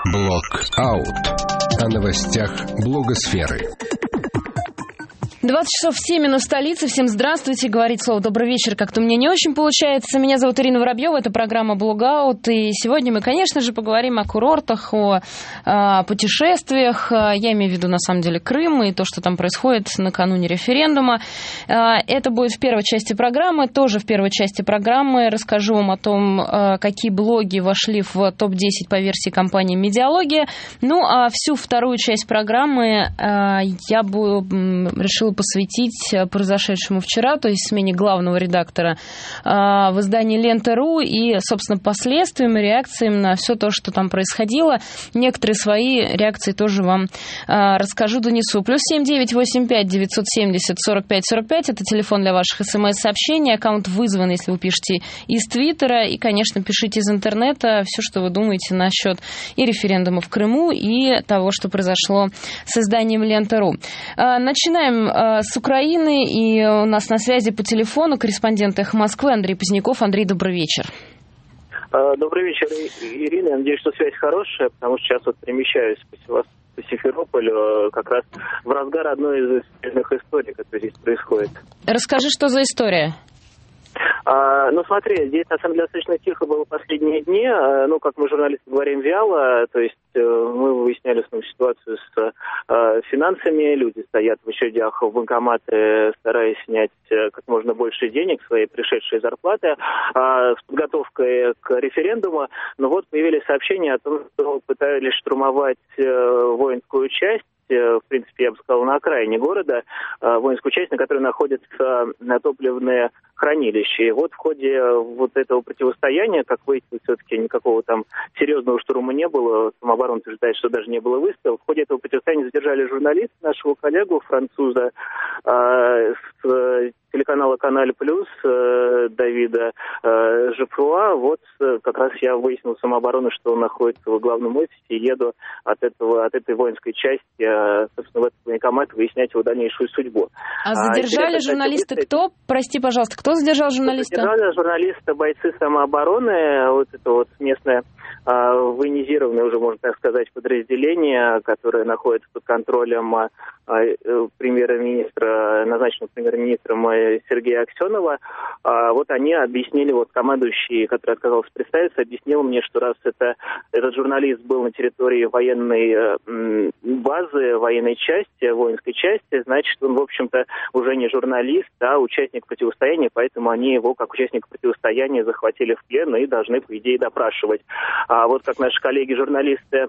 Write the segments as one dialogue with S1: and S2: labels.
S1: Блог-аут. О новостях блогосферы.
S2: 20 часов 7 минут в столице. Всем здравствуйте. Говорить слово «добрый вечер» как-то мне не очень получается. Меня зовут Ирина Воробьева. Это программа «Блог-аут». И сегодня мы, конечно же, поговорим о курортах, о путешествиях. Я имею в виду, на самом деле, Крым и то, что там происходит накануне референдума. Это будет в первой части программы. Тоже в первой части программы расскажу вам о том, какие блоги вошли в топ-10 по версии компании «Медиалогия». Ну, а всю вторую часть программы я бы решила посвятить произошедшему вчера, то есть смене главного редактора в издании «Лента.ру» и, собственно, последствиям и реакциям на все то, что там происходило. Некоторые свои реакции тоже вам расскажу, донесу. +7 985 970 45 45. Это телефон для ваших смс-сообщений. Аккаунт вызван, если вы пишете из Твиттера. И, конечно, пишите из интернета все, что вы думаете насчет и референдума в Крыму, и того, что произошло с изданием «Лента.ру». Начинаем с Украины, и у нас на связи по телефону корреспондент «Эхо Москвы» Андрей Поздняков. Андрей, добрый вечер.
S3: Добрый вечер, Ирина. Я надеюсь, что связь хорошая, потому что сейчас вот перемещаюсь по Симферополю, как раз в разгар одной из интересных историй, которая здесь происходит.
S2: Расскажи, что за история?
S3: Ну, смотри, здесь, на самом деле, достаточно тихо было последние дни. Ну, как мы, журналисты, говорим, вяло. То есть мы выясняли ситуацию с финансами. Люди стоят в очередях в банкоматы, стараясь снять как можно больше денег, своей пришедшей зарплаты, с подготовкой к референдуму. Но вот появились сообщения о том, что пытались штурмовать воинскую часть. В принципе, я бы сказал, на окраине города, воинскую часть, на которой находятся топливные хранилища. И вот в ходе вот этого противостояния, как выяснилось, все-таки никакого там серьезного штурма не было. Самооборона утверждает, что даже не было выстрелов. В ходе этого противостояния задержали журналиста, нашего коллегу, француза, с телеканала «Каналь Плюс» Давида Жефруа. Вот как раз я выяснил у самообороны, что он находится в главном офисе, и еду от этой воинской части, собственно, в этот военкомат выяснять его дальнейшую судьбу.
S2: А задержали журналиста кто? Прости, пожалуйста, кто задержал журналиста?
S3: Задержали журналиста бойцы самообороны, вот это вот местное военизированное, уже можно так сказать, подразделение, которое находится под контролем премьер-министра, назначенного премьер-министром Сергея Аксенова. Вот они объяснили, вот командующий, который отказался представиться, объяснил мне, что раз этот журналист был на территории военной базы, военной части, воинской части, значит, он, в общем-то, уже не журналист, а участник противостояния, поэтому они его, как участника противостояния, захватили в плен и должны, по идее, допрашивать. А вот как наши коллеги-журналисты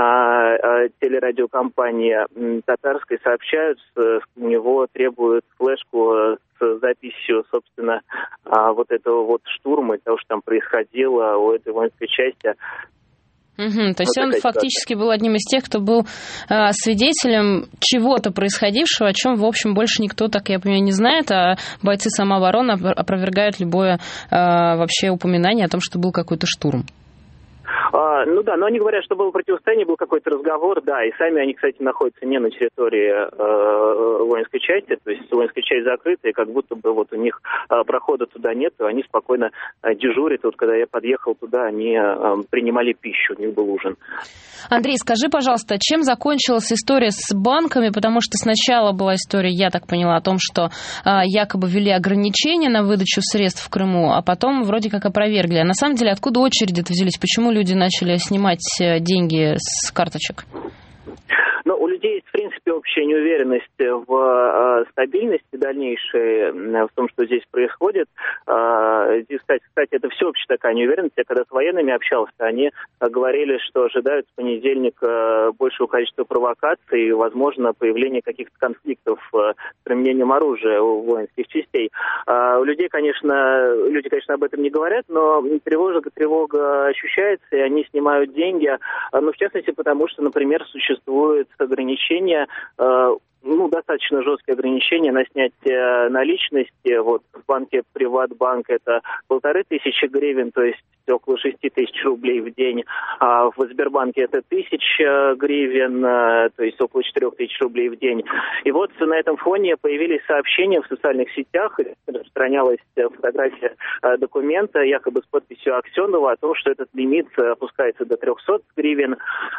S3: телерадиокомпании татарской сообщают, у него требуют флешку с записью, собственно, вот этого вот штурма, того, что там происходило у этой воинской части.
S2: То есть он фактически был одним из тех, кто был свидетелем чего-то происходившего, о чем, в общем, больше никто, так я понимаю, не знает, а бойцы самообороны опровергают любое вообще упоминание о том, что был какой-то штурм.
S3: Ну да, но они говорят, что было противостояние, был какой-то разговор, да, и сами они, кстати, находятся не на территории воинской части, то есть воинская часть закрыта, и как будто бы вот у них прохода туда нет, и они спокойно дежурят. Вот когда я подъехал туда, они принимали пищу, у них был ужин.
S2: Андрей, скажи, пожалуйста, чем закончилась история с банками, потому что сначала была история, я так поняла, о том, что якобы ввели ограничения на выдачу средств в Крыму, а потом вроде как опровергли. А на самом деле откуда очереди-то взялись? Почему люди начали снимать деньги с карточек?
S3: Ну, у людей есть, в принципе, общая неуверенность в стабильности дальнейшей, в том, что здесь происходит. Здесь, кстати, это всеобщая такая неуверенность. Я когда с военными общался, они говорили, что ожидают с понедельника большего количества провокаций и, возможно, появление каких-то конфликтов с применением оружия у воинских частей. У людей, люди, конечно, об этом не говорят, но тревога ощущается, и они снимают деньги. Ну, в частности, потому что, например, существует ограничения достаточно жесткие ограничения на снятие наличности. Вот в банке Приватбанк это 1500 гривен, то есть около 6000 рублей в день. А в Сбербанке это 1000 гривен, то есть около 4000 рублей в день. И вот на этом фоне появились сообщения в социальных сетях, распространялась фотография документа, якобы с подписью Аксенова, о том, что этот лимит опускается до 300 гривен,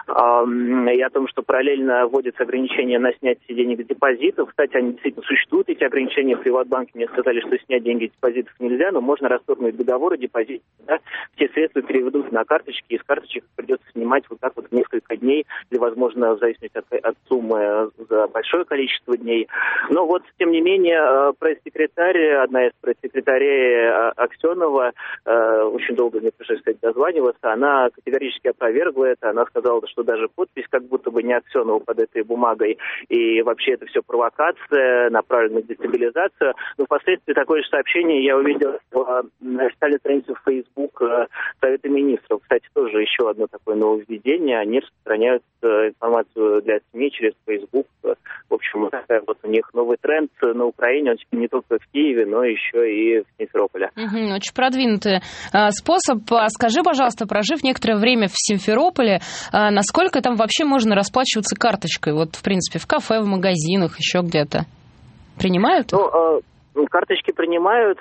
S3: и о том, что параллельно вводятся ограничения на снятие денег с депозитов. Кстати, они действительно существуют, эти ограничения в Приватбанке. Мне сказали, что снять деньги с депозитов нельзя, но можно расторгнуть договор о депозите. Да? Все средства переведут на карточки, и с карточек придется снимать вот так вот несколько дней, или, возможно, в зависимости от суммы, за большое количество дней. Но вот, тем не менее, пресс-секретарь, одна из пресс-секретарей Аксенова, очень долго мне пришлось, кстати, дозваниваться, она категорически опровергла это. Она сказала, что даже подпись как будто бы не Аксенова под этой бумагой, и вообще это все провокация, направленная на дестабилизацию. Но впоследствии такое же сообщение я увидел на официальной странице в Facebook Совета министров. Кстати, тоже еще одно такое нововведение. Они распространяют информацию для СМИ через Facebook. В общем, такая вот у них новый тренд на Украине. Он не только в Киеве, но еще и в Симферополе.
S2: Очень продвинутый способ. Скажи, пожалуйста, прожив некоторое время в Симферополе, насколько там вообще можно расплачиваться карточкой? Вот, в принципе, в кафе, в магазинах, еще где-то. Принимают?
S3: Карточки принимают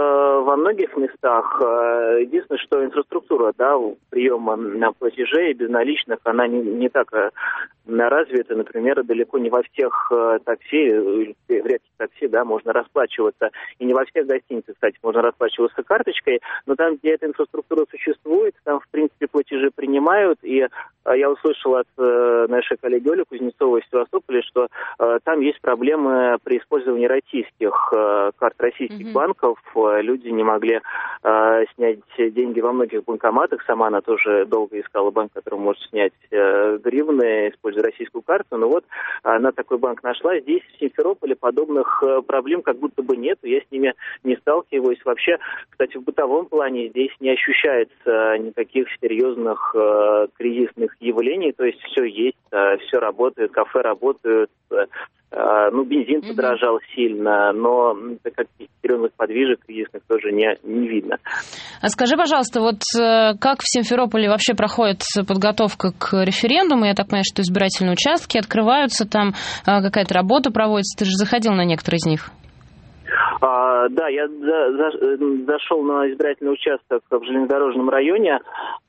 S3: во многих местах. Единственное, что инфраструктура, приема платежей безналичных, она не так развита. Например, далеко не во всех такси, в редких такси, можно расплачиваться. И не во всех гостиницах, кстати, можно расплачиваться карточкой. Но там, где эта инфраструктура существует, там, в принципе, платежи принимают. И я услышал от нашей коллеги Оли Кузнецовой из Севастополя, что там есть проблемы при использовании российских карт российских банков. Люди не могли снять деньги во многих банкоматах. Сама она тоже долго искала банк, который может снять гривны, используя российскую карту. Но вот она такой банк нашла. Здесь, в Симферополе, подобных проблем как будто бы нет. Я с ними не сталкиваюсь. Вообще, кстати, в бытовом плане здесь не ощущается никаких серьезных кризисных явлений. То есть все есть, все работает, кафе работают. Бензин подорожал сильно, но каких-то серьезных подвижек кризисных тоже не видно.
S2: А скажи, пожалуйста, вот как в Симферополе вообще проходит подготовка к референдуму? Я так понимаю, что избирательные участки открываются, там какая-то работа проводится. Ты же заходил на некоторые из них.
S3: Да, я зашел на избирательный участок в железнодорожном районе,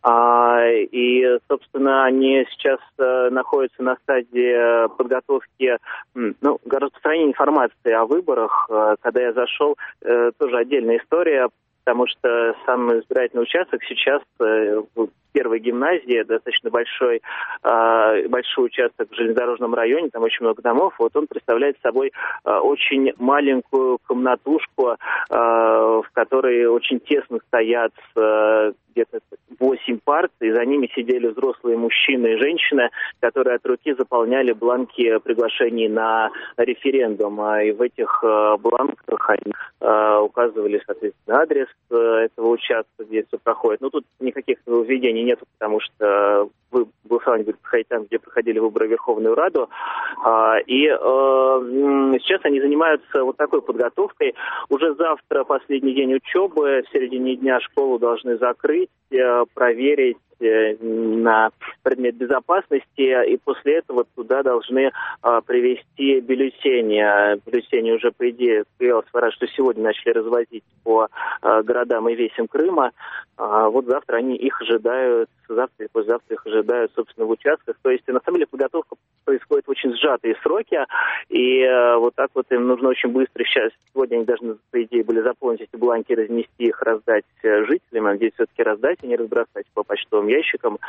S3: и, собственно, они сейчас находятся на стадии подготовки, распространения информации о выборах. Когда я зашел, тоже отдельная история, потому что сам избирательный участок сейчас в первой гимназии, достаточно большой участок в железнодорожном районе, там очень много домов, вот он представляет собой очень маленькую комнатушку, в которой очень тесно стоят где-то 8 парт, и за ними сидели взрослые мужчины и женщины, которые от руки заполняли бланки приглашений на референдум. И в этих бланках они указывали, соответственно, адрес этого участка, где все проходит. Тут никаких нововведений нет, потому что голосование будет проходить там, где проходили выборы в Верховную Раду. И сейчас они занимаются вот такой подготовкой. Уже завтра последний день учебы, в середине дня школу должны закрыть, проверить на предмет безопасности, и после этого туда должны привезти бюллетени. Бюллетени уже, по идее, что сегодня начали развозить по городам и весям Крыма. Вот завтра они их ожидают, завтра и послезавтра их ожидают, собственно, в участках. То есть, на самом деле, подготовка происходит в очень сжатые сроки, и вот так вот им нужно очень быстро сейчас. Сегодня они должны, по идее, были заполнить эти бланки, разнести их, раздать жителям. Надеюсь, все-таки раздать, а не разбросать по почтовым ящикам.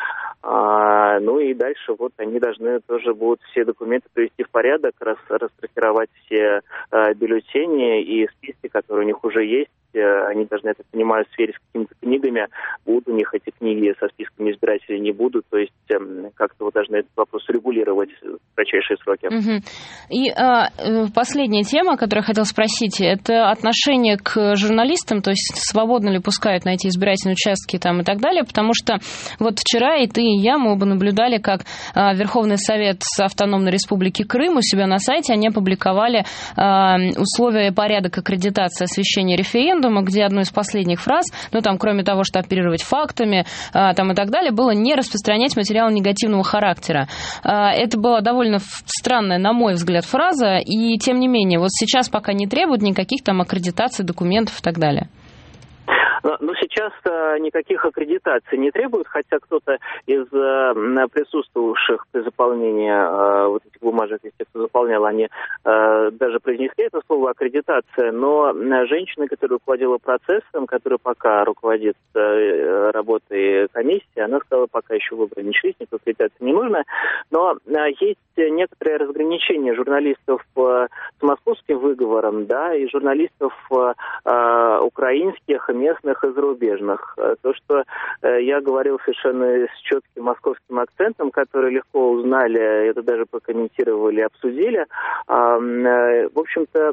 S3: И дальше вот они должны тоже будут все документы привести в порядок, рассортировать все бюллетени и списки, которые у них уже есть. Они должны, я так понимаю, сверить с какими-то книгами. Будут у них эти книги со списками избирателей, не будут. То есть как-то вот должны этот вопрос регулировать. кратчайшие сроки.
S2: И последняя тема, о которой я хотела спросить, это отношение к журналистам, то есть свободно ли пускают на эти избирательные участки там и так далее, потому что вот вчера и ты, и я, мы оба наблюдали, как Верховный Совет Автономной Республики Крым у себя на сайте, они опубликовали условия и порядок аккредитации освещения референдума, где одну из последних фраз, ну там кроме того, что оперировать фактами там и так далее, было не распространять материалы негативного характера. Это была довольно странная, на мой взгляд, фраза, и тем не менее, вот сейчас пока не требуют никаких там аккредитаций, документов и так далее.
S3: Но сейчас никаких аккредитаций не требуют, хотя кто-то из присутствовавших при заполнении вот этих бумажек, если кто заполнял, они даже произнесли это слово аккредитация, но женщина, которая руководила процессом, которая пока руководит работой комиссии, она сказала, пока еще выборы не начались, никакой аккредитации не нужно, но есть некоторое разграничение журналистов с московским выговором, да, и журналистов украинских, местных и зарубежных. То, что я говорил совершенно с четким московским акцентом, который легко узнали, это даже прокомментировали, обсудили, в общем-то,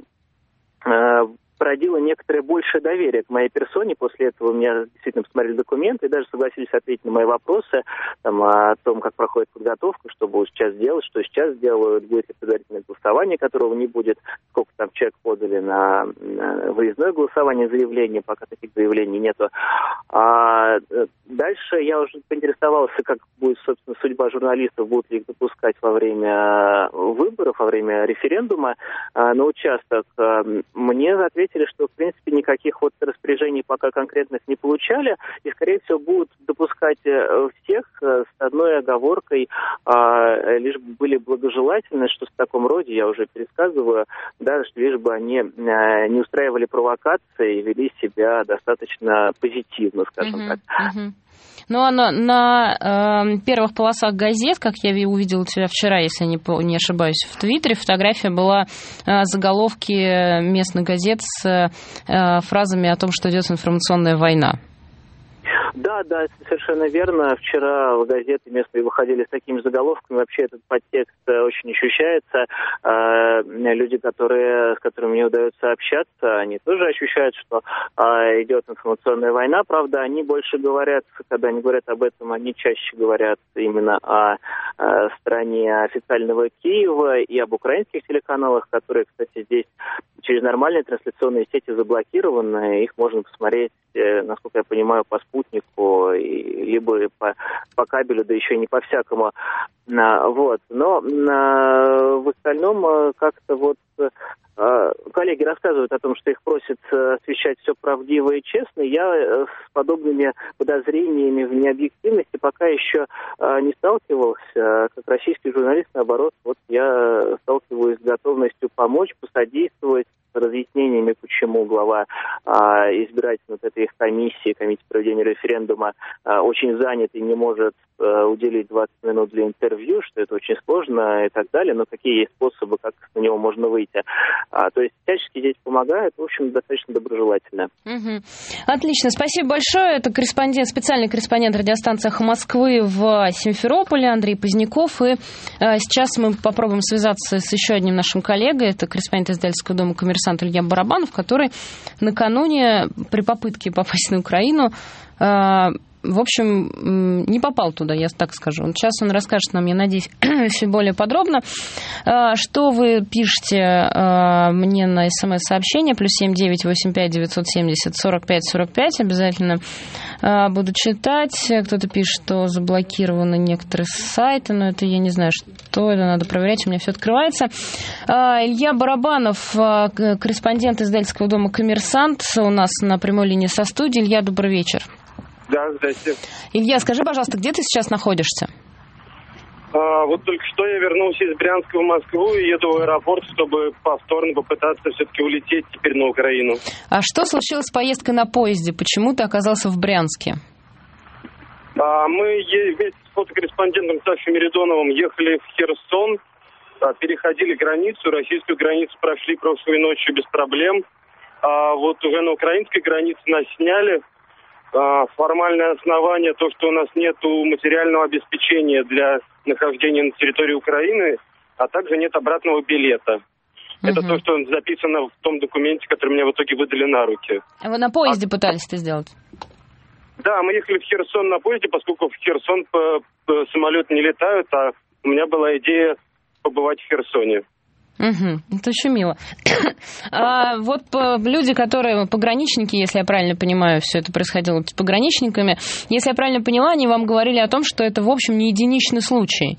S3: породило некоторое большее доверие к моей персоне. После этого у меня действительно посмотрели документы и даже согласились ответить на мои вопросы там, о том, как проходит подготовка, что будут сейчас делать, что сейчас делают, будет ли предварительное голосование, которого не будет, сколько там человек подали на выездное голосование, заявление, пока таких заявлений нету. А дальше я уже поинтересовался, как будет, собственно, судьба журналистов, будут ли их допускать во время выборов, во время референдума на участок. Мне ответили, что, в принципе, никаких вот распоряжений пока конкретных не получали, и, скорее всего, будут допускать всех с одной оговоркой, лишь бы были благожелательны, что в таком роде, я уже пересказываю, да, что лишь бы они не устраивали провокации и вели себя достаточно позитивно, скажем так.
S2: Ну, а на первых полосах газет, как я увидела у тебя вчера, если я не ошибаюсь, в Твиттере, фотография была заголовки местных газет с фразами о том, что идет информационная война.
S3: Да, совершенно верно. Вчера в газеты местные выходили с такими заголовками. Вообще этот подтекст очень ощущается. Люди, с которыми мне удается общаться, они тоже ощущают, что идет информационная война. Правда, они больше говорят, когда они говорят об этом, они чаще говорят именно о стране официального Киева и об украинских телеканалах, которые, кстати, здесь через нормальные трансляционные сети заблокированы. Их можно посмотреть, насколько я понимаю, по спутнику, либо по кабелю, да еще и не по-всякому. Вот. Но в остальном как-то вот коллеги рассказывают о том, что их просят освещать все правдиво и честно. Я с подобными подозрениями в необъективности пока еще не сталкивался. Как российский журналист, наоборот, вот я сталкиваюсь с готовностью помочь, посодействовать, с разъяснениями, почему глава избирательной вот этой их комиссии проведения референдума очень занят и не может уделить 20 минут для интервью, что это очень сложно и так далее, но какие есть способы, как на него можно выйти. То есть всячески здесь помогают, в общем, достаточно доброжелательно.
S2: Отлично, спасибо большое. Это специальный корреспондент радиостанции «Эхо Москвы» в Симферополе Андрей Поздняков. И сейчас мы попробуем связаться с еще одним нашим коллегой. Это корреспондент издательского дома «Коммерсант» Илья Барабанов, который накануне при попытке попасть на Украину в общем, не попал туда, я так скажу. Сейчас он расскажет нам, я надеюсь, все более подробно. Что вы пишете мне на СМС-сообщение, +7 985 970 45 45, обязательно буду читать. Кто-то пишет, что заблокированы некоторые сайты, но это я не знаю, что это, надо проверять, у меня все открывается. Илья Барабанов, корреспондент издательского дома «Коммерсант», у нас на прямой линии со студией. Илья, добрый вечер.
S4: Да, здрасте.
S2: Илья, скажи, пожалуйста, где ты сейчас находишься?
S4: Вот только что я вернулся из Брянска в Москву и еду в аэропорт, чтобы повторно попытаться все-таки улететь теперь на Украину.
S2: А что случилось с поездкой на поезде? Почему ты оказался в Брянске?
S4: Мы вместе с фотокорреспондентом Сашей Меридоновым ехали в Херсон, переходили границу, российскую границу прошли прошлой ночью без проблем. Вот уже на украинской границе нас сняли. Формальное основание, то, что у нас нет материального обеспечения для нахождения на территории Украины, а также нет обратного билета. Это то, что записано в том документе, который мне в итоге выдали на руки.
S2: А вы на поезде пытались это сделать?
S4: Да, мы ехали в Херсон на поезде, поскольку в Херсон самолеты не летают, а у меня была идея побывать в Херсоне.
S2: Это очень мило. А вот люди, которые пограничники, если я правильно понимаю, все это происходило с пограничниками, если я правильно поняла, они вам говорили о том, что это, в общем, не единичный случай.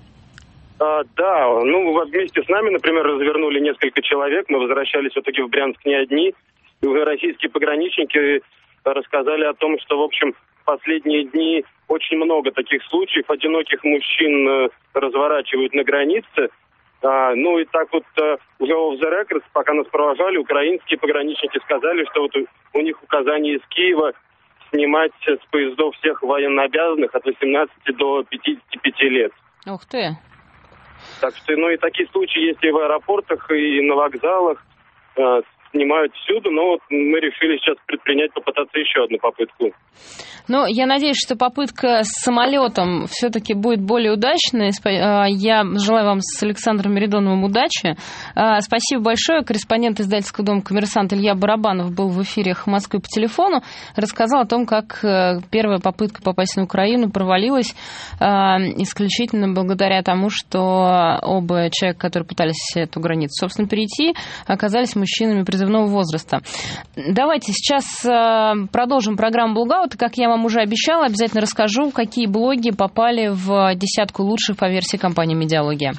S4: Да, вместе с нами, например, развернули несколько человек, мы возвращались в итоге в Брянск не одни, и уже российские пограничники рассказали о том, что, в общем, в последние дни очень много таких случаев, одиноких мужчин разворачивают на границе. И так вот уже off the record, пока нас провожали, украинские пограничники сказали, что вот у них указание из Киева снимать с поездов всех военнообязанных от 18 до 55 лет.
S2: Ух ты!
S4: Так что, и такие случаи есть и в аэропортах, и на вокзалах, снимают всюду, но мы решили сейчас попытаться еще одну попытку.
S2: Я надеюсь, что попытка с самолетом все-таки будет более удачной. Я желаю вам с Александром Меридоновым удачи. Спасибо большое. Корреспондент издательского дома «Коммерсант» Илья Барабанов был в эфире «Эхо Москвы» по телефону. Рассказал о том, как первая попытка попасть на Украину провалилась исключительно благодаря тому, что оба человека, которые пытались эту границу, собственно, перейти, оказались мужчинами призывного возраста. Давайте сейчас продолжим программу «Блогаут». Как я вам уже обещала, обязательно расскажу, какие блоги попали в десятку лучших по версии компании «Медиалогия».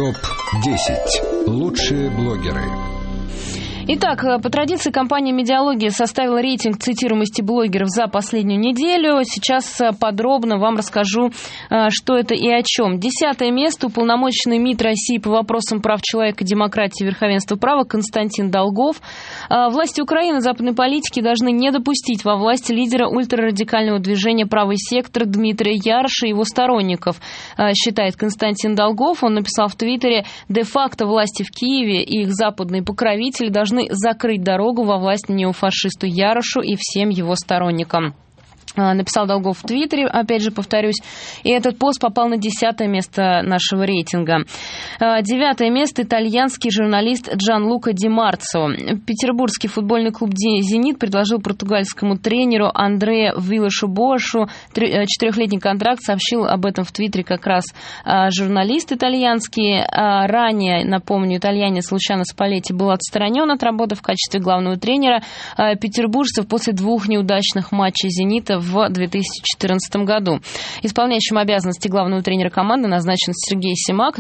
S1: ТОП-10. Лучшие блогеры.
S2: Итак, по традиции компания «Медиалогия» составила рейтинг цитируемости блогеров за последнюю неделю. Сейчас подробно вам расскажу, что это и о чем. 10-е место. Уполномоченный МИД России по вопросам прав человека, демократии и верховенства права Константин Долгов. Власти Украины, западной политики должны не допустить во власти лидера ультрарадикального движения «Правый сектор» Дмитрия Яроша и его сторонников, считает Константин Долгов. Он написал в Твиттере: «Де-факто власти в Киеве и их западные покровители должны закрыть дорогу во власть неофашисту Ярошу и всем его сторонникам». Написал Долгов в Твиттере, опять же повторюсь, и этот пост попал на 10-е место нашего рейтинга. 9-е место. Итальянский журналист Джанлука Ди Марцо. Петербургский футбольный клуб «Зенит» предложил португальскому тренеру Андреа Виллашу-Боашу 4-летний контракт. Сообщил об этом в Твиттере как раз журналист итальянский. Ранее, напомню, итальянец Лучано Спалетти был отстранен от работы в качестве главного тренера петербуржцев после 2 неудачных матчей «Зенита» в 2014 году. Исполняющим обязанности главного тренера команды назначен Сергей Симак.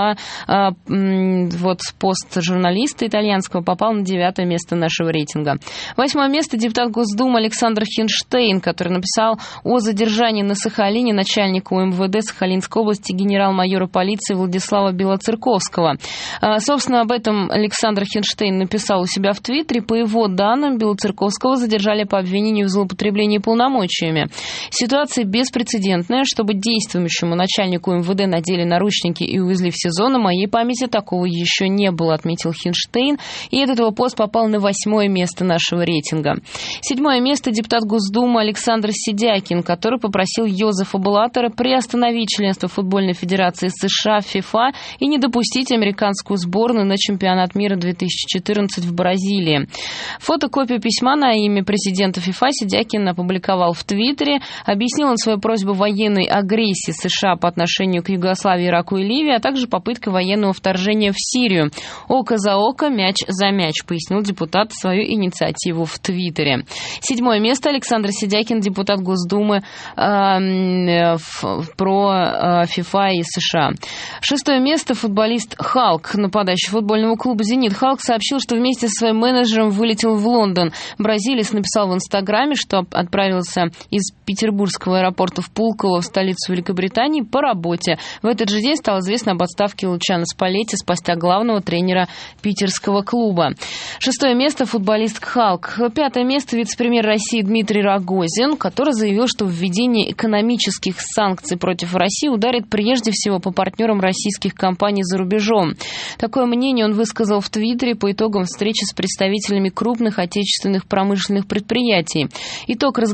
S2: Вот пост журналиста итальянского попал на 9-е место нашего рейтинга. 8-е место. Депутат Госдумы Александр Хинштейн, который написал о задержании на Сахалине начальника УМВД Сахалинской области генерал-майора полиции Владислава Белоцерковского. Собственно, об этом Александр Хинштейн написал у себя в Твиттере. По его данным, Белоцерковского задержали по обвинению в злоупотреблении полномочиями. Ситуация беспрецедентная. Чтобы действующему начальнику МВД надели наручники и увезли в СИЗО, на моей памяти такого еще не было, отметил Хинштейн. И этот его пост попал на 8-е место нашего рейтинга. 7-е место. Депутат Госдумы Александр Сидякин, который попросил Йозефа Блаттера приостановить членство футбольной федерации США в ФИФА и не допустить американскую сборную на чемпионат мира 2014 в Бразилии. Фотокопию письма на имя президента ФИФА Сидякин опубликовал в Твиттере. Объяснил он свою просьбу военной агрессии США по отношению к Югославии, Ираку и Ливии, а также попыткой военного вторжения в Сирию. Око за око, мяч за мяч, пояснил депутат свою инициативу в Твиттере. 7-е место. Александр Сидякин, депутат Госдумы про ФИФА и США. 6-е место. Футболист Халк, нападающий футбольного клуба «Зенит». Халк сообщил, что вместе со своим менеджером вылетел в Лондон. Бразилец написал в Инстаграме, что отправился из петербургского аэропорта в Пулково в столицу Великобритании по работе. В этот же день стало известно об отставке Лучано Спалетти с поста главного тренера питерского клуба. 6-е место. Футболист Халк. 5-е место. Вице-премьер России Дмитрий Рогозин, который заявил, что введение экономических санкций против России ударит прежде всего по партнерам российских компаний за рубежом. Такое мнение он высказал в Твиттере по итогам встречи с представителями крупных отечественных промышленных предприятий. Итог разговора с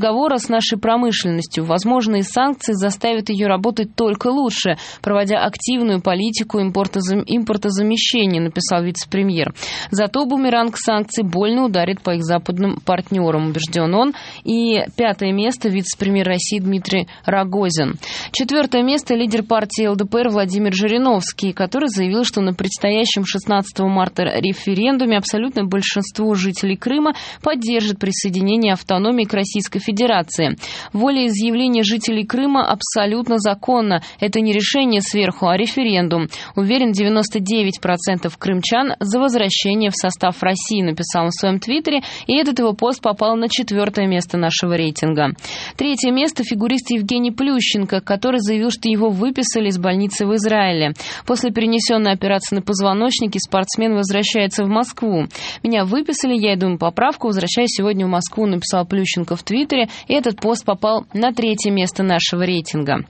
S2: нашей промышленностью. Возможные санкции заставят ее работать только лучше, проводя активную политику импортозамещения, написал вице-премьер. Зато бумеранг санкций больно ударит по их западным партнерам, убежден он. И 5-е место вице-премьер России Дмитрий Рогозин. 4-е место лидер партии ЛДПР Владимир Жириновский, который заявил, что на предстоящем 16 марта референдуме абсолютное большинство жителей Крыма поддержит присоединение автономии к Российской Федерации. Волеизъявление жителей Крыма абсолютно законно. Это не решение сверху, а референдум. Уверен 99% крымчан за возвращение в состав России, написал он в своем твиттере, и этот его пост попал на 4-е место нашего рейтинга. 3-е место фигурист Евгений Плющенко, который заявил, что его выписали из больницы в Израиле. После перенесенной операции на позвоночнике спортсмен возвращается в Москву. «Меня выписали, я иду на поправку, возвращаюсь сегодня в Москву», написал Плющенко в твиттере, и этот пост попал на 3-е место нашего рейтинга.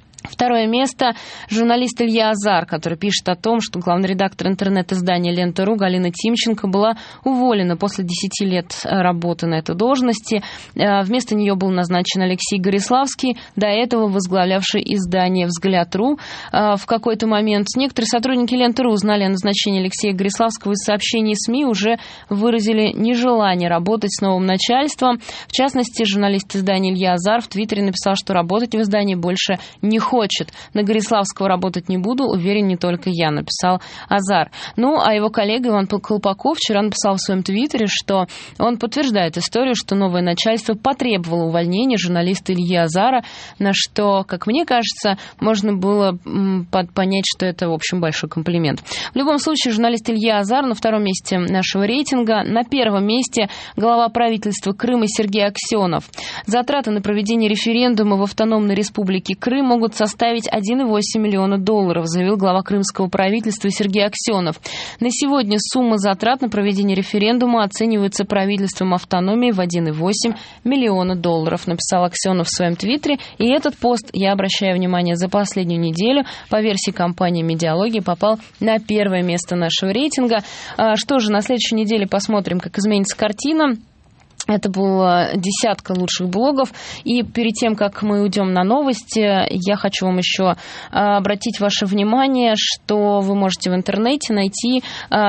S2: 2-е место журналист Илья Азар, который пишет о том, что главный редактор интернет-издания «Лента.ру» Галина Тимченко была уволена после 10 лет работы на этой должности. Вместо нее был назначен Алексей Гориславский, до этого возглавлявший издание «Взгляд.ру». В какой-то момент некоторые сотрудники «Ленты.ру» узнали о назначении Алексея Гориславского из сообщений СМИ, уже выразили нежелание работать с новым начальством. В частности, журналист издания Илья Азар в твиттере написал, что работать в издании больше не хочет. На Гориславского работать не буду, уверен не только я, написал Азар. Ну, а его коллега Иван Колпаков вчера написал в своем твиттере, что он подтверждает историю, что новое начальство потребовало увольнения журналиста Ильи Азара, на что, как мне кажется, можно было понять, что это, в общем, большой комплимент. В любом случае, журналист Илья Азар на 2-м месте нашего рейтинга. На 1-м месте глава правительства Крыма Сергей Аксенов. Затраты на проведение референдума в автономной республике Крым могут составить $1,8 миллиона, заявил глава крымского правительства Сергей Аксенов. На сегодня сумма затрат на проведение референдума оценивается правительством автономии в $1,8 миллиона, написал Аксенов в своем твиттере. И этот пост, я обращаю внимание, за последнюю неделю по версии компании «Медиалогия» попал на 1-е место нашего рейтинга. Что же, на следующей неделе посмотрим, как изменится картина. Это была 10 лучших блогов. И перед тем, как мы уйдем на новости, я хочу вам еще обратить ваше внимание, что вы можете в интернете найти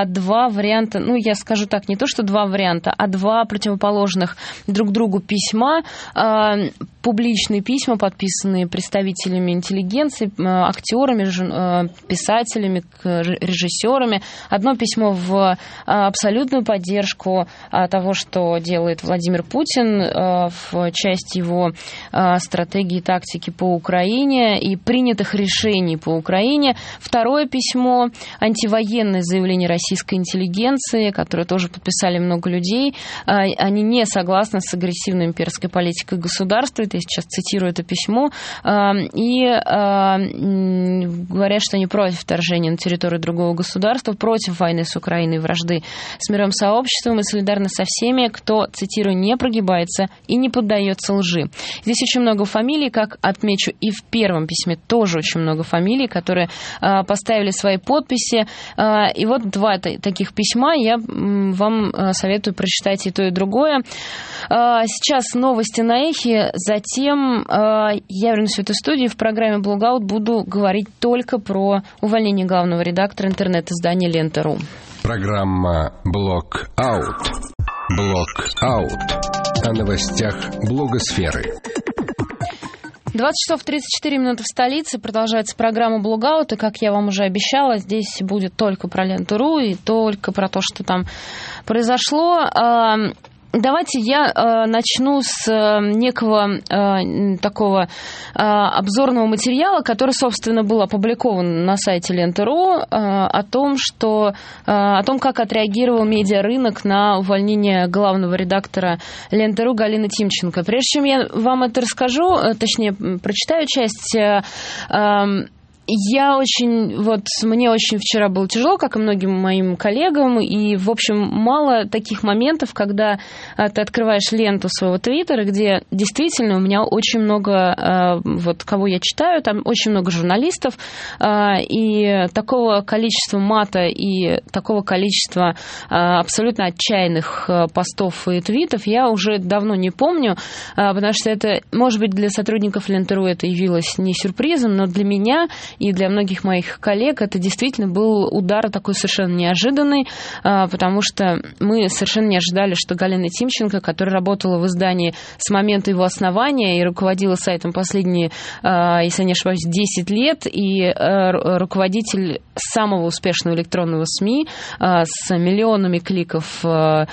S2: 2 варианта, ну, я скажу так, не то, что 2 варианта, а 2 противоположных друг другу письма, публичные письма, подписанные представителями интеллигенции, актерами, писателями, режиссерами. Одно письмо в абсолютную поддержку того, что делает Владимир Путин в части его стратегии и тактики по Украине и принятых решений по Украине. Второе письмо — антивоенное заявление российской интеллигенции, которое тоже подписали много людей. Они не согласны с агрессивной имперской политикой государства. Я сейчас цитирую это письмо. И говорят, что они против вторжения на территорию другого государства, против войны с Украиной, вражды с мировым сообществом и солидарны со всеми, кто, цитирую, не прогибается и не поддается лжи. Здесь очень много фамилий, как отмечу, и в первом письме тоже очень много фамилий, которые поставили свои подписи. И вот 2 таких письма, я вам советую прочитать и то, и другое. Сейчас новости на Эхе, затем я вернусь в эту студию, в программе «Блогаут» буду говорить только про увольнение главного редактора интернет-издания «Лента.ру».
S1: Программа «Блогаут». Блогаут. О новостях блогосферы.
S2: 20 часов 34 минуты в столице. Продолжается программа «Блогаут». И, как я вам уже обещала, здесь будет только про Ленту.ру и только про то, что там произошло. Давайте я начну с некого такого обзорного материала, который, собственно, был опубликован на сайте Лента.ру, о том, как отреагировал медиарынок на увольнение главного редактора Лента.ру Галины Тимченко. Прежде чем я вам это расскажу, точнее, прочитаю часть Мне очень вчера было тяжело, как и многим моим коллегам, и, в общем, мало таких моментов, когда ты открываешь ленту своего твиттера, где действительно у меня очень много, кого я читаю, там очень много журналистов, и такого количества мата и такого количества абсолютно отчаянных постов и твитов я уже давно не помню, потому что это, может быть, для сотрудников Ленты.ру это явилось не сюрпризом, но для меня и для многих моих коллег это действительно был удар такой совершенно неожиданный, потому что мы совершенно не ожидали, что Галина Тимченко, которая работала в издании с момента его основания и руководила сайтом последние, если не ошибаюсь, 10 лет, и руководитель самого успешного электронного СМИ с миллионами кликов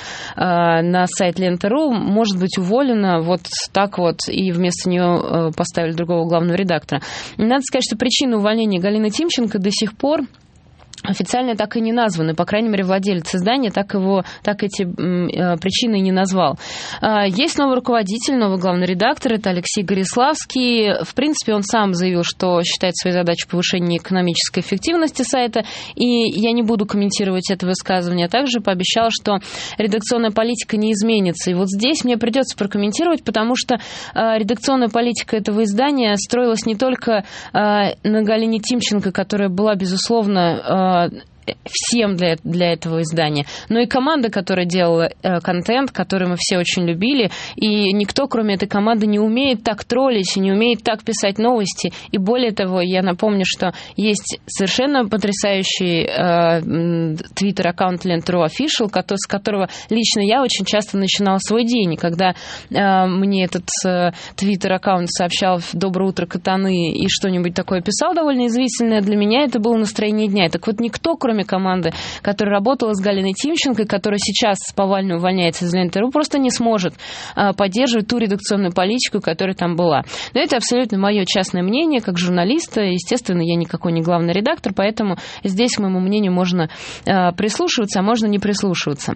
S2: на сайт Ленты.ру, может быть уволена вот так вот, и вместо нее поставили другого главного редактора. Надо сказать, что причина увольнения Галины Тимченко до сих пор официально так и не названы. По крайней мере, владелец издания так эти причины и не назвал. Есть новый руководитель, новый главный редактор, это Алексей Гориславский. В принципе, он сам заявил, что считает своей задачей повышение экономической эффективности сайта, и я не буду комментировать это высказывание, а также пообещал, что редакционная политика не изменится. И вот здесь мне придется прокомментировать, потому что редакционная политика этого издания строилась не только на Галине Тимченко, которая была, безусловно, всем для этого издания, но и команда, которая делала контент, который мы все очень любили, и никто, кроме этой команды, не умеет так троллить, не умеет так писать новости, и более того, я напомню, что есть совершенно потрясающий твиттер-аккаунт Ленты.ру Official, с которого лично я очень часто начинала свой день, и когда мне этот твиттер-аккаунт сообщал «Доброе утро, катаны» и что-нибудь такое писал довольно известное, для меня это было настроение дня. Так вот, никто, кроме команды, которая работала с Галиной Тимченко, которая сейчас повально увольняется из Ленты.ру, просто не сможет поддерживать ту редакционную политику, которая там была. Но это абсолютно мое частное мнение, как журналиста. Естественно, я никакой не главный редактор, поэтому здесь к моему мнению можно прислушиваться, а можно не прислушиваться.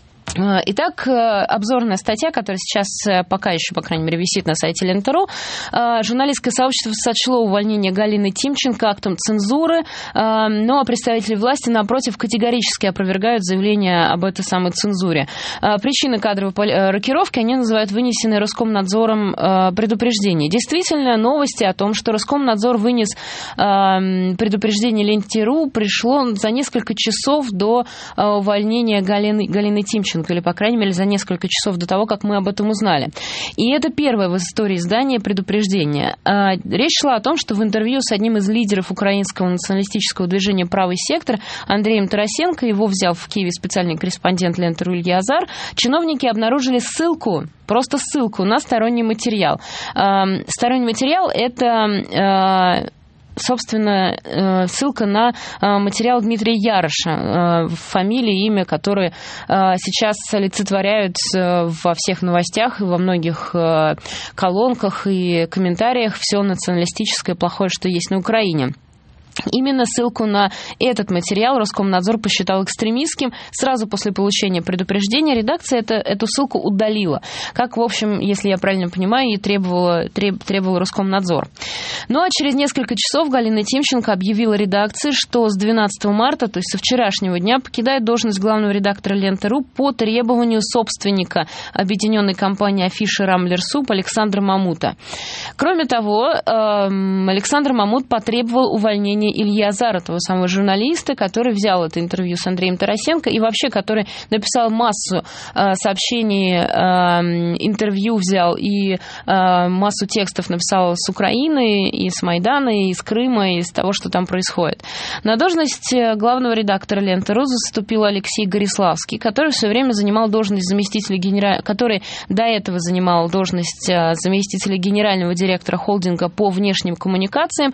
S2: Итак, обзорная статья, которая сейчас пока еще, по крайней мере, висит на сайте Ленты.ру. Журналистское сообщество сочло увольнение Галины Тимченко актом цензуры, но представители власти, напротив, категорически опровергают заявление об этой самой цензуре. Причины кадровой рокировки они называют вынесенные Роскомнадзором предупреждения. Действительно, новости о том, что Роскомнадзор вынес предупреждение Ленте.ру, пришло за несколько часов до увольнения Галины Тимченко, или, по крайней мере, за несколько часов до того, как мы об этом узнали. И это первое в истории издания предупреждение. Речь шла о том, что в интервью с одним из лидеров украинского националистического движения «Правый сектор» Андреем Тарасенко, его взял в Киеве специальный корреспондент Ленты.ру Илья Азар, чиновники обнаружили просто ссылку на сторонний материал. Сторонний материал – это... собственно, ссылка на материал Дмитрия Яроша, фамилия, имя, которые сейчас олицетворяют во всех новостях и во многих колонках и комментариях все националистическое плохое, что есть на Украине. Именно ссылку на этот материал Роскомнадзор посчитал экстремистским. Сразу после получения предупреждения редакция эту ссылку удалила. Как, в общем, если я правильно понимаю, и требовал Роскомнадзор. Ну а через несколько часов Галина Тимченко объявила редакции, что с 12 марта, то есть со вчерашнего дня, покидает должность главного редактора Ленты.ру по требованию собственника объединенной компании Афиша Рамблер-Суп Александра Мамута. Кроме того, Александр Мамут потребовал увольнения Ильи Азара, того самого журналиста, который взял это интервью с Андреем Тарасенко и вообще, который написал массу сообщений, интервью взял и массу текстов написал с Украины, и с Майдана, и из Крыма, и из того, что там происходит. На должность главного редактора Ленты.ру заступил Алексей Гориславский, который в свое время занимал должность который до этого занимал должность заместителя генерального директора холдинга по внешним коммуникациям,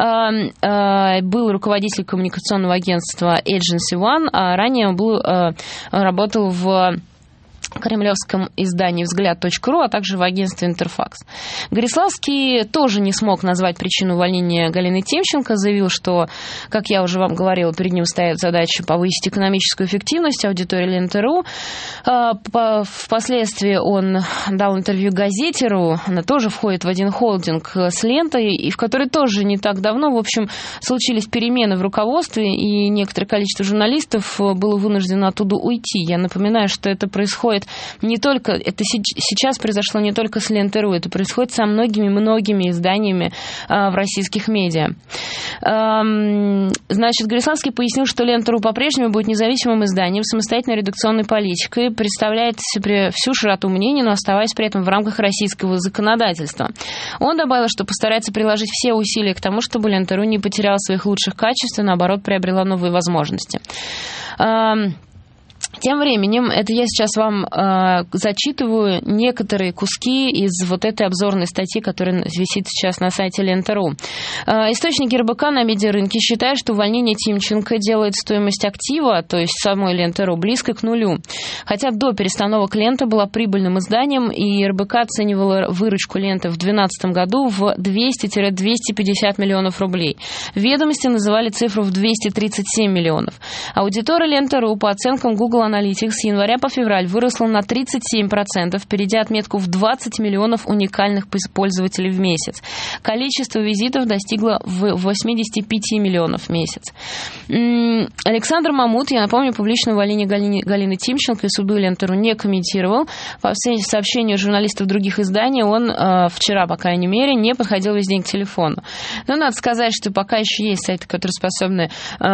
S2: был руководителем коммуникационного агентства Agency One, а ранее он работал в кремлевском издании «Взгляд.ру», а также в агентстве «Интерфакс». Гориславский тоже не смог назвать причину увольнения Галины Тимченко, заявил, что, как я уже вам говорила, перед ним стоит задача повысить экономическую эффективность аудитории Ленты.ру. Впоследствии он дал интервью «Газете.ру», она тоже входит в один холдинг с Лентой, и в которой тоже не так давно, в общем, случились перемены в руководстве, и некоторое количество журналистов было вынуждено оттуда уйти. Я напоминаю, что это происходит не только, это сейчас произошло не только с Ленты.ру, это происходит со многими изданиями в российских медиа. Значит, Гориславский пояснил, что Лента.ру по-прежнему будет независимым изданием, самостоятельной редакционной политикой, представляет себе всю широту мнений, но оставаясь при этом в рамках российского законодательства. Он добавил, что постарается приложить все усилия к тому, чтобы Лента.ру не потеряла своих лучших качеств и, наоборот, приобрела новые возможности. Тем временем, это я сейчас вам зачитываю некоторые куски из вот этой обзорной статьи, которая висит сейчас на сайте Ленты.ру. Источники РБК на медиарынке считают, что увольнение Тимченко делает стоимость актива, то есть самой Ленты.ру, близко к нулю. Хотя до перестановок Лента была прибыльным изданием, и РБК оценивала выручку Ленты в 2012 году в 200-250 миллионов рублей. В «Ведомости» называли цифру в 237 миллионов. Аудитория Ленты.ру, по оценкам Google Analytics, с января по февраль выросла на 37%, перейдя отметку в 20 миллионов уникальных пользователей в месяц. Количество визитов достигло 85 миллионов в месяц. Александр Мамут, я напомню, публичное увольнение Галины Тимченко из суду Ленты.ру не комментировал. По сообщению журналистов других изданий, он вчера, по крайней мере, не подходил весь день к телефону. Но надо сказать, что пока еще есть сайты, которые способны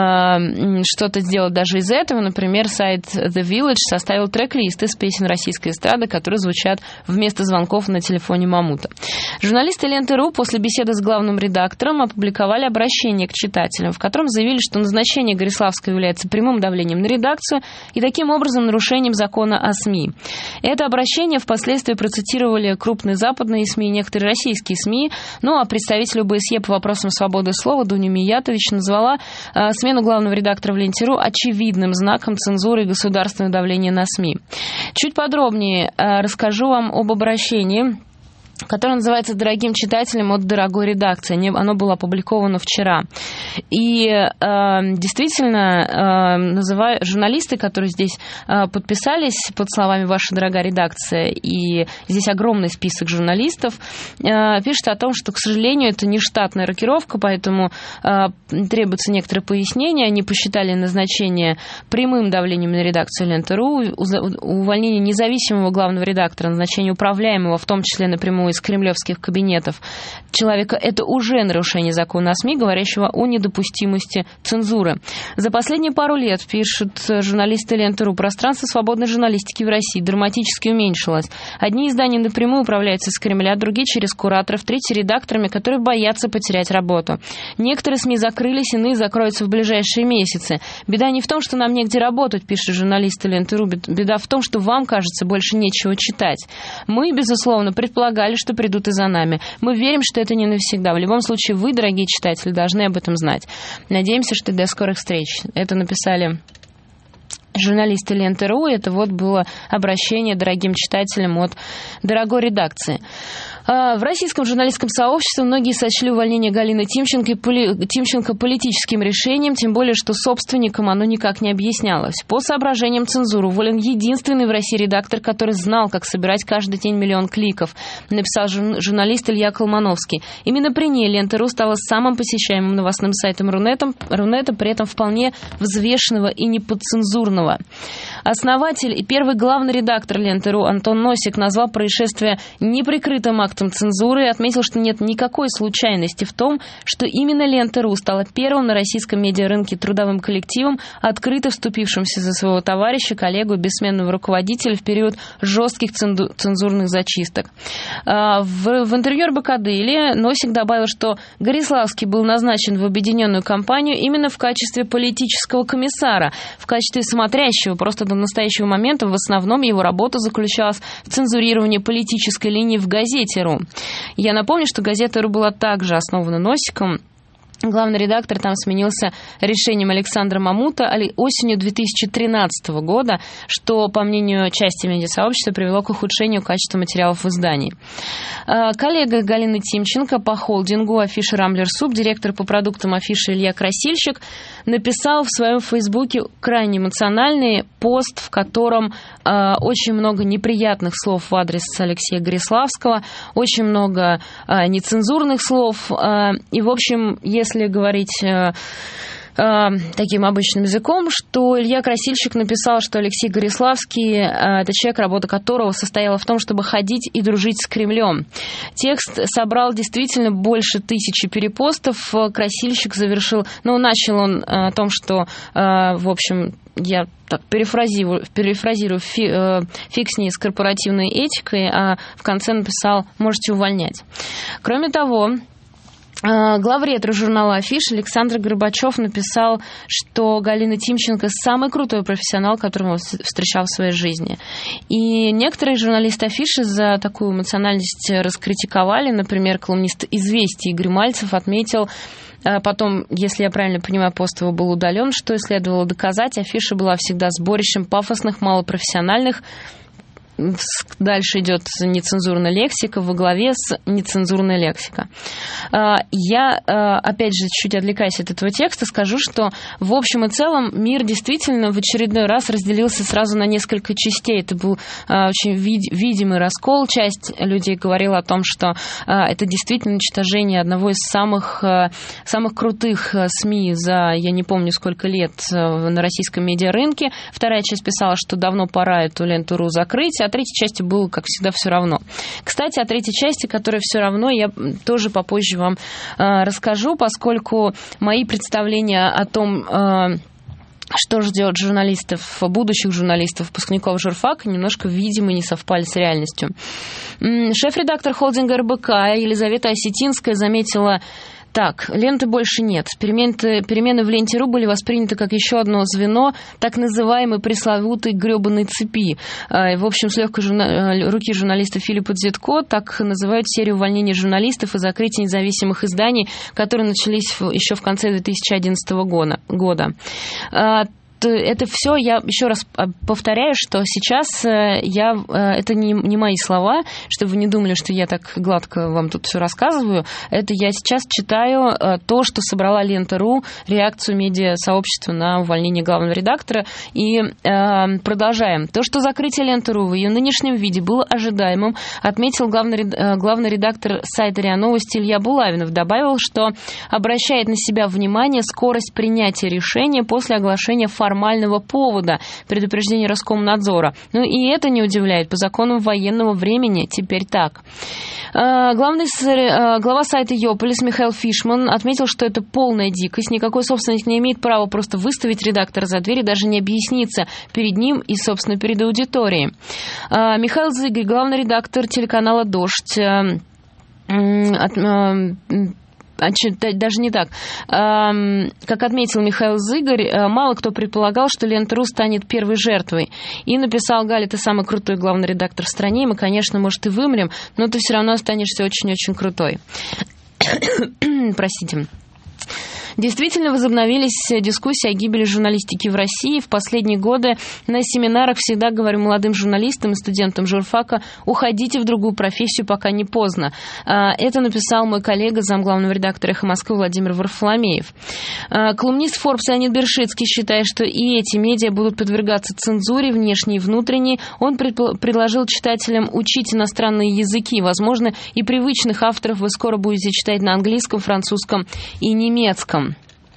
S2: что-то сделать даже из этого. Например, сайт The Village составил трек-лист из песен российской эстрады, которые звучат вместо звонков на телефоне Мамута. Журналисты Ленты.ру после беседы с главным редактором опубликовали обращение к читателям, в котором заявили, что назначение Гориславского является прямым давлением на редакцию и таким образом нарушением закона о СМИ. Это обращение впоследствии процитировали крупные западные СМИ и некоторые российские СМИ, ну а представитель ОБСЕ по вопросам свободы слова Дуня Миятович назвала смену главного редактора в Ленте.ру очевидным знаком цензуры и государственного давления на СМИ. Чуть подробнее расскажу вам об обращении, которое называется «Дорогим читателям от дорогой редакции». Оно было опубликовано вчера. И действительно, журналисты, которые здесь подписались под словами «Ваша дорогая редакция», и здесь огромный список журналистов, пишут о том, что, к сожалению, это не штатная рокировка, поэтому требуется некоторое пояснение. Они посчитали назначение прямым давлением на редакцию Ленты.ру, увольнение независимого главного редактора, назначение управляемого, в том числе напрямую из кремлевских кабинетов человека, это уже нарушение закона о СМИ, говорящего о недопустимости цензуры. За последние пару лет, пишут журналисты Ленты.ру, пространство свободной журналистики в России драматически уменьшилось. Одни издания напрямую управляются из Кремля, другие через кураторов, третьи редакторами, которые боятся потерять работу. Некоторые СМИ закрылись, иные закроются в ближайшие месяцы. Беда не в том, что нам негде работать, пишут журналисты Ленты.ру, беда в том, что вам, кажется, больше нечего читать. Мы, безусловно, предполагали, что придут и за нами. Мы верим, что это не навсегда. В любом случае, вы, дорогие читатели, должны об этом знать. Надеемся, что до скорых встреч. Это написали журналисты Ленты.ру. Это вот было обращение дорогим читателям от дорогой редакции. В российском журналистском сообществе многие сочли увольнение Галины Тимченко политическим решением, тем более, что собственникам оно никак не объяснялось. По соображениям цензуры уволен единственный в России редактор, который знал, как собирать каждый день 1 миллион кликов, написал журналист Илья Колмановский. Именно при ней Ленты.ру стала самым посещаемым новостным сайтом Рунета, при этом вполне взвешенного и неподцензурного. Основатель и первый главный редактор Ленты.ру Антон Носик назвал происшествие неприкрытым актом цензуры и отметил, что нет никакой случайности в том, что именно Ленты.ру стала первым на российском медиарынке трудовым коллективом, открыто вступившимся за своего товарища, коллегу, бессменного руководителя в период жестких цензурных зачисток. В интервью РБК Дейли Носик добавил, что Гориславский был назначен в объединенную компанию именно в качестве политического комиссара, в качестве смотрящего. Просто до настоящего момента в основном его работа заключалась в цензурировании политической линии в «Газете.ру». Я напомню, что «Газета.ру» была также основана Носиком. Главный редактор там сменился решением Александра Мамута осенью 2013 года, что, по мнению части медиасообщества, привело к ухудшению качества материалов в издании. Коллега Галины Тимченко по холдингу афиши «Рамблер Суп», директор по продуктам афиши Илья Красильщик, написал в своем фейсбуке крайне эмоциональный пост, в котором очень много неприятных слов в адрес Алексея Гориславского, очень много нецензурных слов. И, в общем, если говорить таким обычным языком, что Илья Красильщик написал, что Алексей Гориславский – это человек, работа которого состояла в том, чтобы ходить и дружить с Кремлем. Текст собрал действительно больше 1000 перепостов. Красильщик завершил, начал он о том, что, в общем, я так перефразирую, фиг с ней с корпоративной этикой, а в конце написал «можете увольнять». Кроме того, главредактор журнала «Афиша» Александр Горбачев написал, что Галина Тимченко самый крутой профессионал, которого он встречал в своей жизни. И некоторые журналисты «Афиши» за такую эмоциональность раскритиковали. Например, колумнист «Известий» Игорь Мальцев отметил, потом, если я правильно понимаю, пост его был удален, что и следовало доказать, «Афиша» была всегда сборищем пафосных, малопрофессиональных. Дальше идет нецензурная лексика, во главе с нецензурная лексика. Я, опять же, чуть отвлекаясь от этого текста, скажу, что в общем и целом мир действительно в очередной раз разделился сразу на несколько частей. Это был очень видимый раскол. Часть людей говорила о том, что это действительно уничтожение одного из самых крутых СМИ за, я не помню, сколько лет на российском медиарынке. Вторая часть писала, что давно пора эту Ленту.ру закрыть, а третьей части было, как всегда, все равно. Кстати, о третьей части, которая все равно, я тоже попозже вам расскажу, поскольку мои представления о том, что ждет журналистов, будущих журналистов, выпускников журфака, немножко, видимо, не совпали с реальностью. Шеф-редактор холдинга РБК Елизавета Осетинская заметила: так, ленты больше нет. Перемены в Ленте.ру были восприняты как еще одно звено так называемой пресловутой гребаной цепи. В общем, с легкой руки журналиста Филиппа Дзитко так называют серию увольнений журналистов и закрытия независимых изданий, которые начались еще в конце 2011 года. Это все, я еще раз повторяю, что сейчас это не мои слова, чтобы вы не думали, что я так гладко вам тут все рассказываю. Это я сейчас читаю то, что собрала Лента.ру, реакцию медиасообщества на увольнение главного редактора. И продолжаем. То, что закрытие Ленты.ру в ее нынешнем виде было ожидаемым, отметил главный редактор сайта РИА Новости Илья Булавинов. Добавил, что обращает на себя внимание скорость принятия решения после оглашения формального повода предупреждения Роскомнадзора. И это не удивляет. По законам военного времени теперь так. Глава сайта Йополис Михаил Фишман отметил, что это полная дикость. Никакой собственник не имеет права просто выставить редактора за дверь и даже не объясниться перед ним и, собственно, перед аудиторией. Михаил Зыгорь, главный редактор телеканала «Дождь», даже не так. Как отметил Михаил Зыгорь, мало кто предполагал, что Лента.ру станет первой жертвой. И написал: Галя, ты самый крутой главный редактор в стране, и мы, конечно, может, и вымрем, но ты все равно останешься очень-очень крутой. Простите. Действительно возобновились дискуссии о гибели журналистики в России. В последние годы на семинарах всегда говорю молодым журналистам и студентам журфака: уходите в другую профессию, пока не поздно. Это написал мой коллега, замглавного редактора «Эхо Москвы» Владимир Варфоломеев. Колумнист Forbes Леонид Бершицкий считает, что и эти медиа будут подвергаться цензуре, внешней и внутренней. Он предложил читателям учить иностранные языки. Возможно, и привычных авторов вы скоро будете читать на английском, французском и немецком.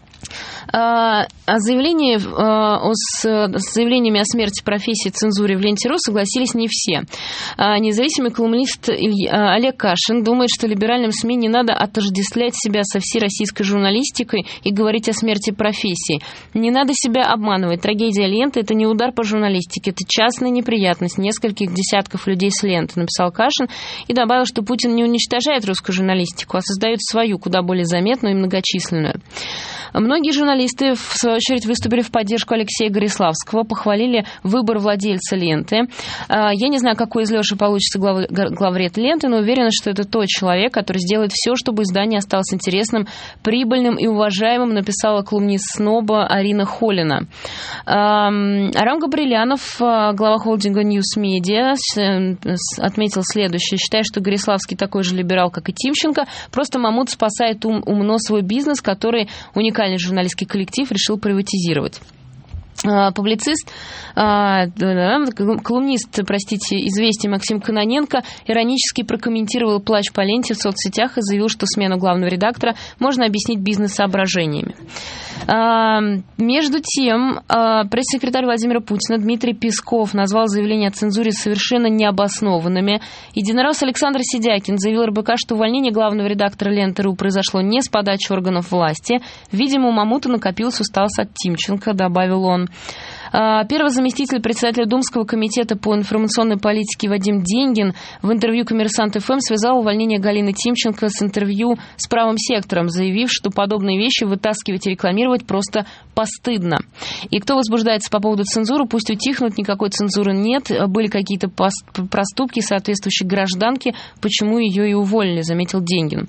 S2: С заявлениями о смерти профессии цензуре в Ленте.ру согласились не все. Независимый колумнист Олег Кашин думает, что либеральным СМИ не надо отождествлять себя со всей российской журналистикой и говорить о смерти профессии. Не надо себя обманывать. Трагедия Ленты – это не удар по журналистике, это частная неприятность нескольких десятков людей с ленты, написал Кашин, и добавил, что Путин не уничтожает русскую журналистику, а создает свою, куда более заметную и многочисленную. Многие журналисты журналисты, в свою очередь, выступили в поддержку Алексея Гориславского, похвалили выбор владельца ленты. Я не знаю, какой из Леши получится главред ленты, но уверена, что это тот человек, который сделает все, чтобы издание осталось интересным, прибыльным и уважаемым, написала колумнист СНОБа Арина Холина. Арам Габрилянов, глава холдинга News Media, отметил следующее. Считаю, что Гориславский такой же либерал, как и Тимченко, просто Мамут спасает умно свой бизнес, который уникальный журналистский коллектив решил приватизировать. Публицист, колумнист, «Известий» Максим Кононенко иронически прокомментировал плач по ленте в соцсетях и заявил, что смену главного редактора можно объяснить бизнес-соображениями. Между тем, пресс-секретарь Владимира Путина Дмитрий Песков назвал заявления о цензуре совершенно необоснованными. Единорос Александр Сидякин заявил РБК, что увольнение главного редактора Ленты.ру произошло не с подачи органов власти. Видимо, у Мамута накопилась усталость от Тимченко, добавил он. Первый заместитель председателя Думского комитета по информационной политике Вадим Деньгин в интервью «Коммерсант ФМ» связал увольнение Галины Тимченко с интервью с правым сектором, заявив, что подобные вещи вытаскивать и рекламировать просто постыдно. И кто возбуждается по поводу цензуры, пусть утихнут, никакой цензуры нет. Были какие-то проступки соответствующей гражданке, почему ее и уволили, заметил Деньгин.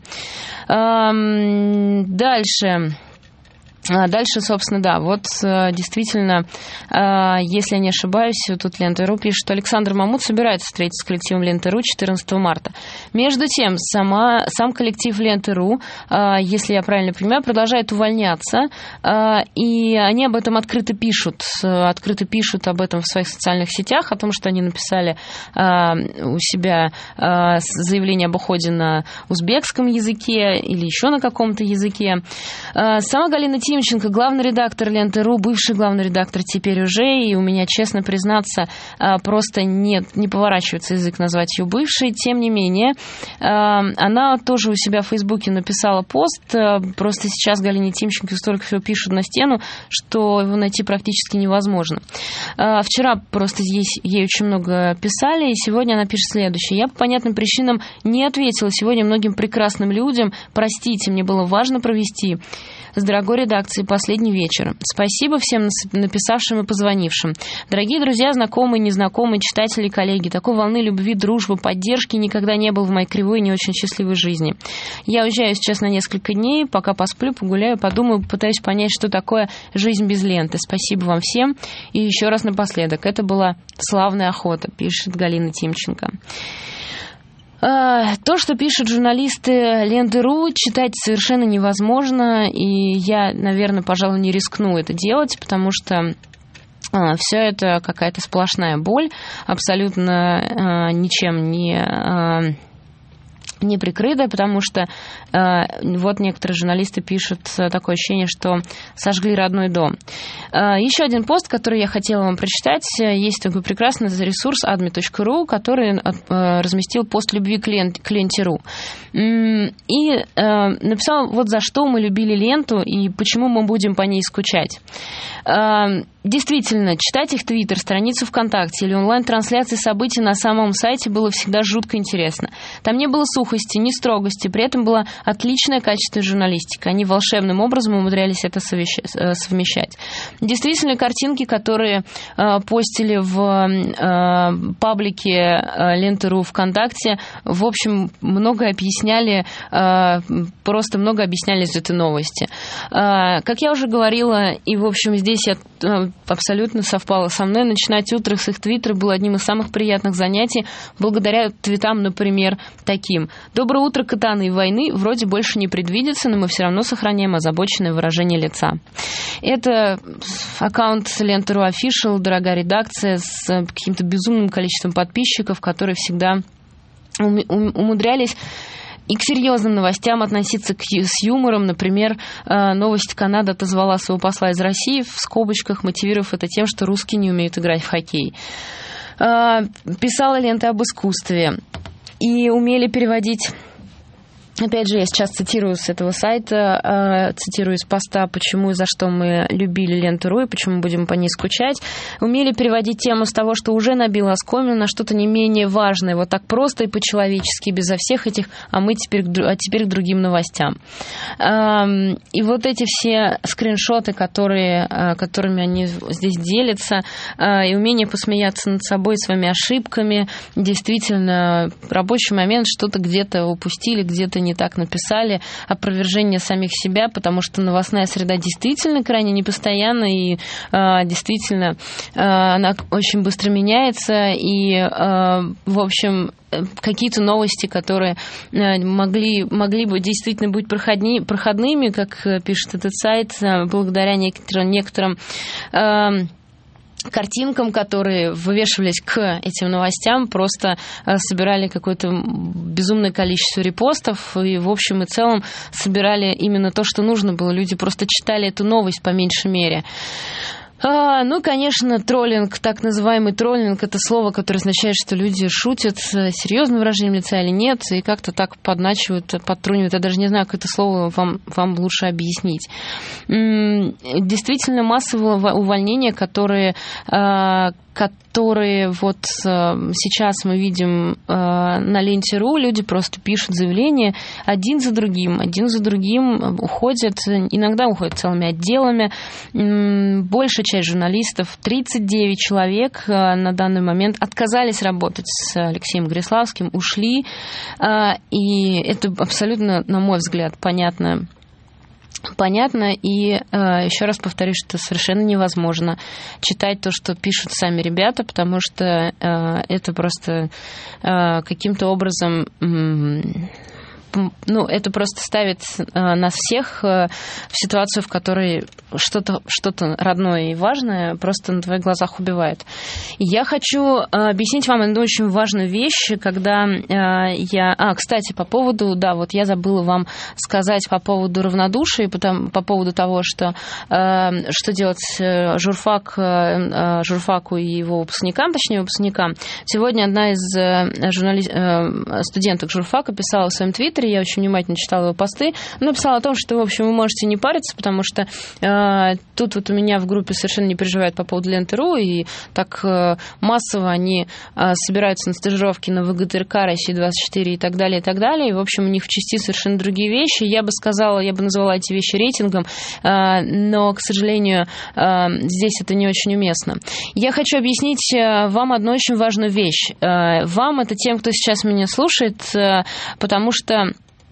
S2: Дальше, собственно, да, вот действительно, если я не ошибаюсь, тут Лента.ру пишет, что Александр Мамут собирается встретиться с коллективом Ленты.ру 14 марта. Между тем, сам коллектив Ленты.ру, если я правильно понимаю, продолжает увольняться, и они об этом открыто пишут об этом в своих социальных сетях, о том, что они написали у себя заявление об уходе на узбекском языке или еще на каком-то языке. Сама Галина Тимченко, главный редактор Ленты.ру, бывший главный редактор теперь уже, и у меня, честно признаться, просто не поворачивается язык назвать ее бывшей. Тем не менее, она тоже у себя в Фейсбуке написала пост, просто сейчас Галине Тимченко столько всего пишут на стену, что его найти практически невозможно. Вчера просто ей очень много писали, и сегодня она пишет следующее. Я по понятным причинам не ответила сегодня многим прекрасным людям. Простите, мне было важно провести с дорогой редакцией последний вечер. Спасибо всем написавшим и позвонившим. Дорогие друзья, знакомые, незнакомые, читатели, коллеги, такой волны любви, дружбы, поддержки никогда не было в моей кривой и не очень счастливой жизни. Я уезжаю сейчас на несколько дней, пока посплю, погуляю, подумаю, попытаюсь понять, что такое жизнь без ленты. Спасибо вам всем. И еще раз напоследок. Это была славная охота, пишет Галина Тимченко. То, что пишут журналисты Ленты.ру, читать совершенно невозможно, и я, наверное, пожалуй, не рискну это делать, потому что все это какая-то сплошная боль, абсолютно ничем не прикрытая, потому что вот некоторые журналисты пишут такое ощущение, что сожгли родной дом. Еще один пост, который я хотела вам прочитать. Есть такой прекрасный ресурс admi.ru, который разместил пост любви к Ленте.ру. И написал, вот за что мы любили ленту и почему мы будем по ней скучать. Действительно, читать их твиттер, страницу ВКонтакте или онлайн-трансляции событий на самом сайте было всегда жутко интересно. Там не было сухости, ни строгости, при этом было отличное качество журналистики. Они волшебным образом умудрялись это совмещать. Действительно, картинки, которые постили в паблике Ленты.ру ВКонтакте, в общем, много объясняли из этой новости. Как я уже говорила, и, в общем, здесь я абсолютно совпало со мной. Начинать утро с их твиттера было одним из самых приятных занятий, благодаря твитам, например, таким. «Доброе утро, катаны войны. Вроде больше не предвидится, но мы все равно сохраняем озабоченное выражение лица». Это аккаунт Ленты.ру Official, дорогая редакция, с каким-то безумным количеством подписчиков, которые всегда умудрялись и к серьезным новостям относиться с юмором. Например, новость: Канада отозвала своего посла из России, в скобочках мотивировав это тем, что русские не умеют играть в хоккей. Писала Лента об искусстве и умели переводить Опять же, я сейчас цитирую с этого сайта, цитирую из поста, почему и за что мы любили Ленту.ру и почему будем по ней скучать. Умели переводить тему с того, что уже набило оскомину, на что-то не менее важное, вот так просто и по-человечески, безо всех этих, теперь к другим новостям. И вот эти все скриншоты, которыми они здесь делятся, и умение посмеяться над собой, своими ошибками, действительно, рабочий момент, что-то где-то упустили, где-то не так написали, опровержение самих себя, потому что новостная среда действительно крайне непостоянна, и действительно она очень быстро меняется, и, в общем, какие-то новости, которые могли бы действительно быть проходными, как пишет этот сайт, благодаря некоторым картинкам, которые вывешивались к этим новостям, просто собирали какое-то безумное количество репостов и в общем и целом собирали именно то, что нужно было. Люди просто читали эту новость по меньшей мере. Конечно, троллинг, так называемый троллинг, это слово, которое означает, что люди шутят с серьезным выражением лица или нет, и как-то так подначивают, подтрунивают. Я даже не знаю, как это слово вам лучше объяснить. Действительно, массовые увольнения, которые вот сейчас мы видим на Ленте.ру, люди просто пишут заявления один за другим уходят, иногда уходят целыми отделами. Большая часть журналистов, 39 человек на данный момент, отказались работать с Алексеем Гориславским, ушли, и это абсолютно, на мой взгляд, понятно, и еще раз повторюсь, что совершенно невозможно читать то, что пишут сами ребята, потому что это просто каким-то образом... это просто ставит нас всех в ситуацию, в которой что-то родное и важное просто на твоих глазах убивает. И я хочу объяснить вам одну очень важную вещь, когда кстати, по поводу, я забыла вам сказать по поводу равнодушия, по поводу того, что делать журфаку и его выпускникам. Сегодня одна из студенток журфака писала в своем твиттере, я очень внимательно читала его посты, написала о том, что, в общем, вы можете не париться, потому что тут вот у меня в группе совершенно не переживают по поводу Ленты.ру, и так массово они собираются на стажировки на ВГТРК, Россия-24 и так далее, и, в общем, у них в части совершенно другие вещи. Я бы назвала эти вещи рейтингом, но, к сожалению, здесь это не очень уместно. Я хочу объяснить вам одну очень важную вещь. Вам, это тем, кто сейчас меня слушает, потому что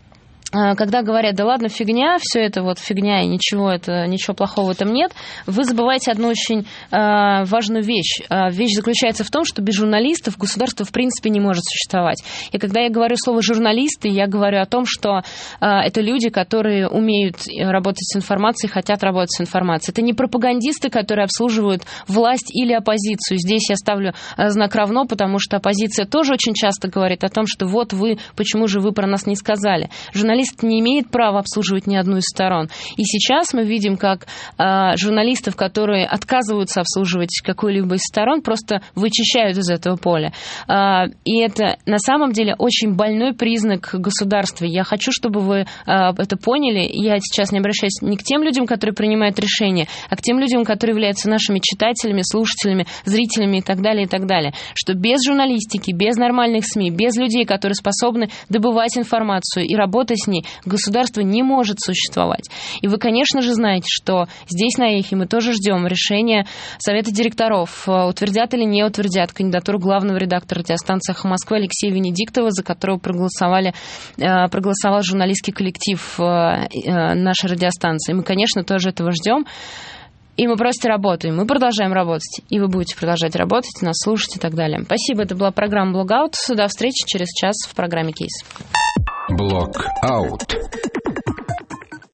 S2: когда говорят, да ладно, фигня, все это вот фигня, и ничего плохого в этом нет, вы забываете одну очень важную вещь. Вещь заключается в том, что без журналистов государство в принципе не может существовать. И когда я говорю слово «журналисты», я говорю о том, что это люди, которые умеют работать с информацией, хотят работать с информацией. Это не пропагандисты, которые обслуживают власть или оппозицию. Здесь я ставлю знак равно, потому что оппозиция тоже очень часто говорит о том, что вот вы, почему же вы про нас не сказали. Журналист не имеет права обслуживать ни одну из сторон. И сейчас мы видим, как журналистов, которые отказываются обслуживать какую-либо из сторон, просто вычищают из этого поля. И это на самом деле очень больной признак государства. Я хочу, чтобы вы это поняли. Я сейчас не обращаюсь не к тем людям, которые принимают решения, а к тем людям, которые являются нашими читателями, слушателями, зрителями и так далее, что без журналистики, без нормальных СМИ, без людей, которые способны добывать информацию и работать с ней, государство не может существовать. И вы, конечно же, знаете, что здесь на Эхе мы тоже ждем решения Совета директоров, утвердят или не утвердят кандидатуру главного редактора радиостанции «Эхо Москвы» Алексея Венедиктова, за которого проголосовал журналистский коллектив нашей радиостанции. Мы, конечно, тоже этого ждем. И мы просто работаем, мы продолжаем работать. И вы будете продолжать работать, нас слушать и так далее. Спасибо, это была программа «Блогаут». До встречи через час в программе «Кейс».
S1: Блогаут.